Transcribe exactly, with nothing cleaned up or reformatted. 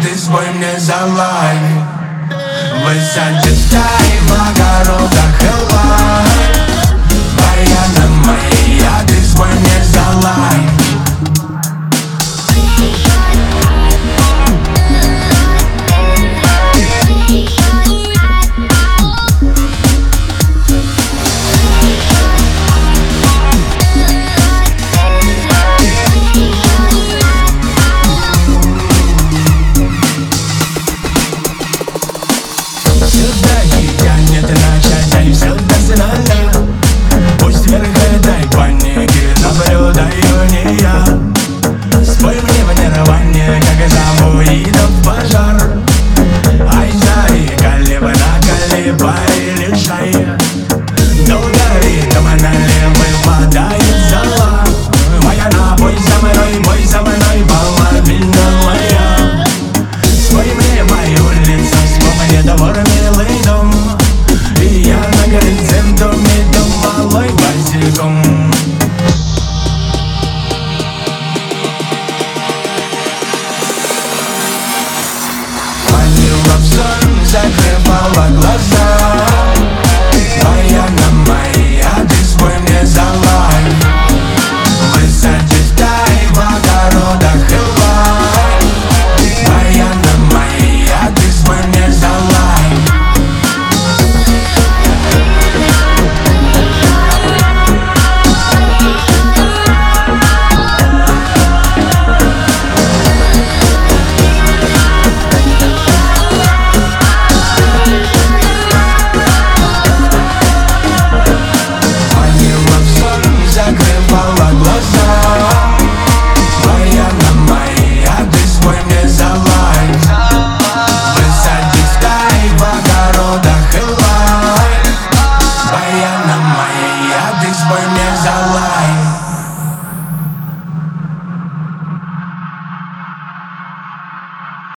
ты спой мне за лай. Высадишься в огородах Элай. Баяна моя, ты спой мне за лай. Сюда не тянет начать, а и все персонально. Пусть вверх этой паники наблюдаю не я. Спой мне в нирване, как замуидов пожар. Ай, заикали вы на колебали лишая. Долгориком налево выпадает зала. Моя напой за мной, бой за мной, половина моя. Спой мне мою лицо, вспомни двор, милый дом. И я на горизонте дом малой босиком. Манила в сон, закрывала глаза.